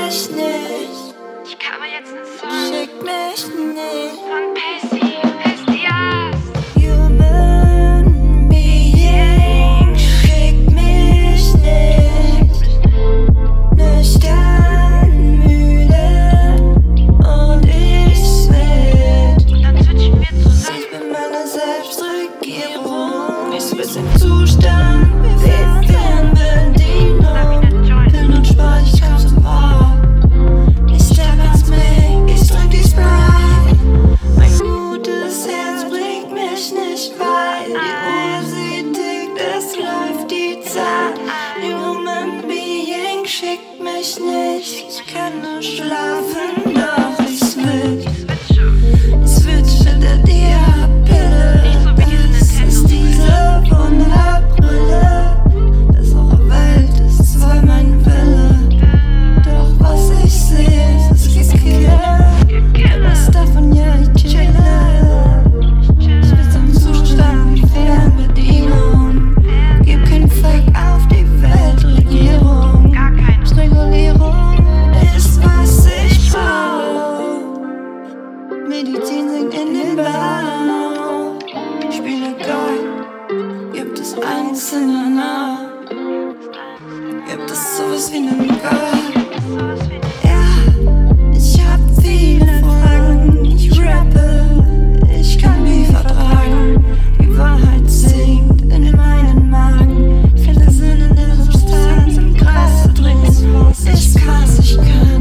mich nicht. Ich cover jetzt einen Song Schick mich nicht. von Pacey, Pestias. Human Being, schick mich nicht. Nüchtern, müde und ich switch. Und dann switchen wir zusammen. Ich bin meine Selbstregierung. Ich switch im Zustand wie Fernbedienung. Pillen und Sport, ich komm zum Wort. Ich sterbe als Make, ich drück die Sprite. Mein gutes Herz bringt mich nicht weit. Die Uhr, sie tickt, es läuft die Zeit. Human Being, schickt mich nicht. Ich kann nur schlafen, doch ich switch. Ich switche der Dia-Pille. Nicht so wie diese Es ist diese Wunderbrille. Bessere Welt ist zwar mein Wille, doch was ich sehe, ist Gekille. Was davon, ja, ich chille. Ich bin zum Zustand wie Fernbedienung. Gib keinen Fuck auf die Weltregierung. Gar keine. Regulierung ist, was ich brauch. Medizin singt in den Bauch. Spiele Gott, gibt es eins in der Nacht. Gibt es sowas wie einen Gott? Ja, ich hab viele Fragen. Ich rappe, ich kann die vertragen. Die Wahrheit singt in meinen Magen. Ich find den Sinn in der Substanz. Im Gras verdrängt ist krass, ich kann.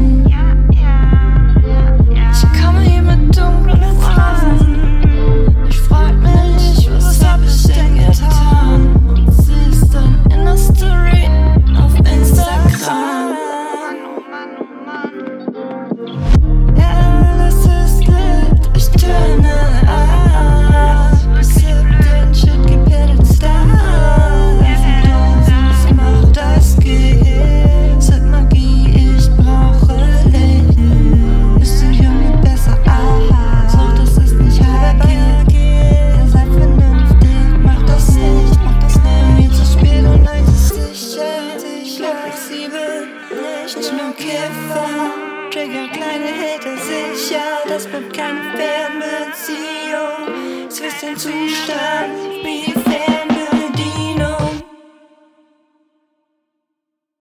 Ich komme hier mit dunklen Phrasen. Ich frag mich, was hab ich denn getan? Und sie ist dann in der Story auf Instagram. Ja, das ist lit, ich töne ab. Ich hab den Shit, gib her den Style. Was macht das Gehirn? Sag Magie, ich brauche Licht. Ist die Junge besser aus? So, das ist nicht Habakir. Ihr seid vernünftig, macht das nicht. Mir zu spät und eins ist sicher. Ich bleib flexibel, nicht nur Kiffer. Trigger kleine Hater sicher, das bleibt keine Fernbeziehung. Switch den Zustand wie Fernbeziehung.